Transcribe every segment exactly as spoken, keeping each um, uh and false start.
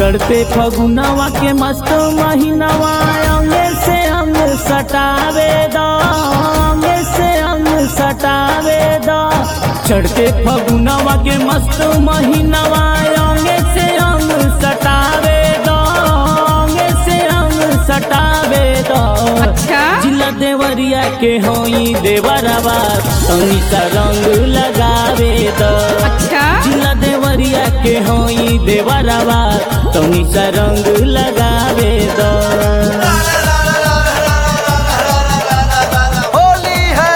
चढ़ते फगुनवा के मस्त महीनवा अंगे से अंग सटावे दा, अंगे से अंग सटावे दा। चढ़ते फगुनवा के मस्त महीनवा अंगे से अंग सटावे दा, अंगे से अंग सटावे दा। अच्छा जिला देवरिया के होई देवरवा तनी सा रंग लगावे दा। अच्छा जिला देवरिया के होई देवरवा तनी सा रंग लगावे दा। होली है।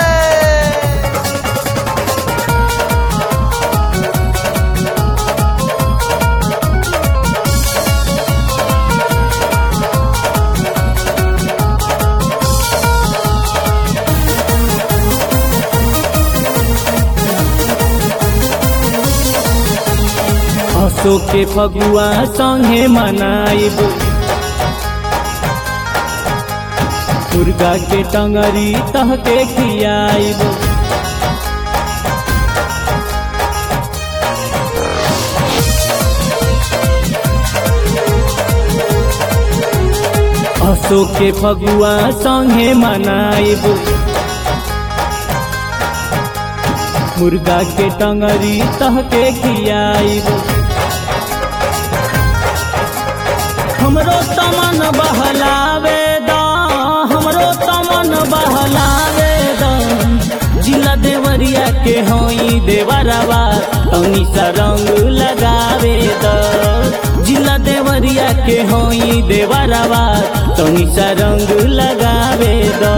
हंसो के फगुआ संगे मनाइब, मुर्गा के टंगरी तह के खियाइब। हंसो के फगुआ संगे मनाइब, मुर्गा के टंगरी तह के खियाइब। हमरो तमन बहलावे दा, हमरो तमन बहलावे दा। जिला देवरिया के होई देवरवा तनी सा रंग लगावे दा। जिला देवरिया के होई देवरवा तनी सा रंग लगावे दा।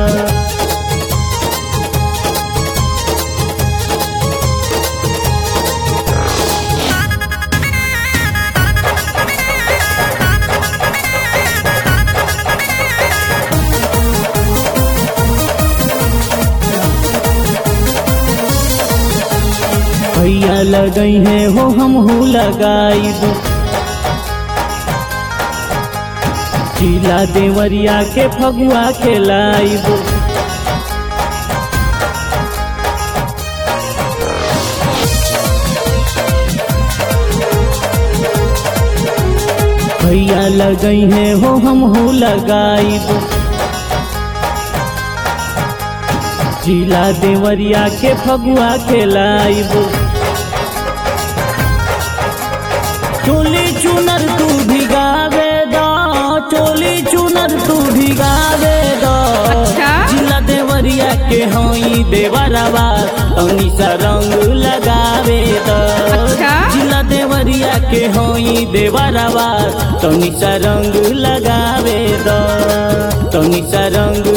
भैया लगई है हो हम हो लगाइब, जिला देवरिया के फगुआ खेलाइब। भैया लगई है हो हम हो लगाइब, जिला देवरिया के फगुआ खेलाइब। चोली चुनर तू भिगावे दा, चोली चुनर तू भिगावे दा। अच्छा जिला देवरिया के होई देवरवा तनी सा रंग लगावे दा। अच्छा जिला देवरिया के होई देवरवा तनी सा रंग लगावे दा, तनी सा रंग